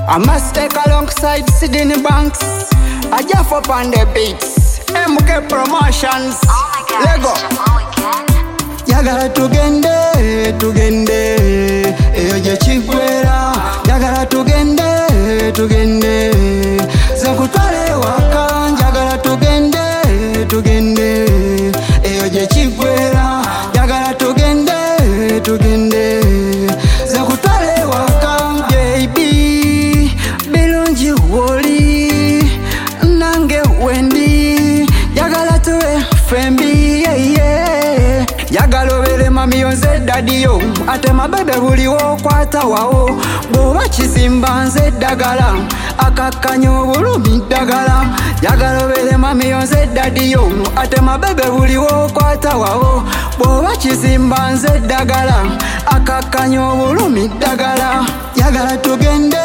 I must take alongside Sydney Banks. I just up on the beats. MK Promotions. Lego. Yagala tugende eyo gye kiggwera. Yagala tugende zekutwale waka. Yagala tugende eyo gye kiggwera. Yagala tugende zekutwale waka. Baby birungi woli nange wendi. Yagala tuwe fembi yagala obere mami yonze daddy yo ate mabebe buliwo kwata wawo bwoba kizimba nze ddagala akakkanya obulumi ddagala. Yagala obere mami yonze daddy yo ate mabebe buliwo kwata wawo bwoba kizimba nze ddagala akakkanya obulumi ddagala. Yagala tugende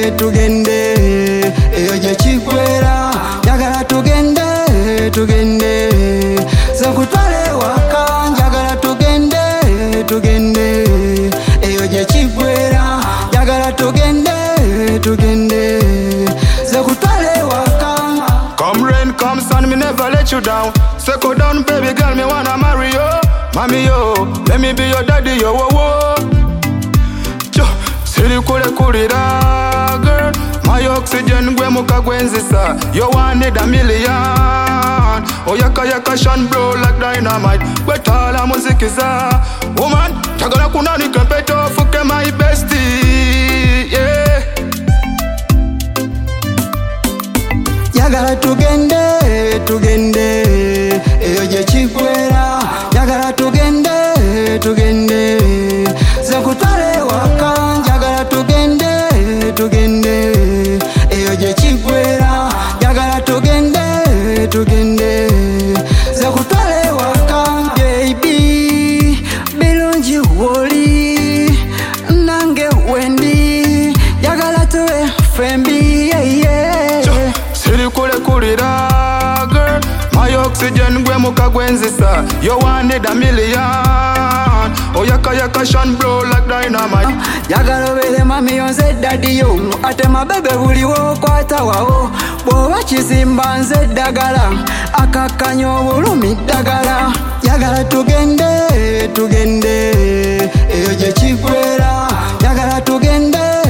eyo gye kiggwera. Yagala tugende zekutwale waka. Yagala tugende eyo gye kiggwera. Yagala tugende zekutwale waka. Come rain, come sun, me never let you down. Settle down, baby girl, me wanna marry you. Mommy yo, let me be your daddy yo, whoa whoa. Siri kulira girl, my oxygen gwe muka gwenzisa. You want need $1 million. Oh yaka shine blow like dynamite. Gwetala muzikiza. Woman, chagala kunani kempeto fuke my bestie. Yeah. Yagala tugende eyo gye kiggwera. Yagala tugende zekutwale waka. Yagala tugende eyo gye kiggwera. Yagala tugende zekutwale waka. Baby birungi woli nange wendi. Yagala tuwe fembi Siri kulira girl, my oxygen gwe muka gwenzisa. You want need $1 million. Oh yaka shine blow like dynamite. Yagala obere mami yonze daddy yo ate mabebe buliwo kwata wawo bwoba kizimba nze ddagala akakkanya obulumi ddagala. Yagala tugende eyo gye kiggwera. Yagala tugende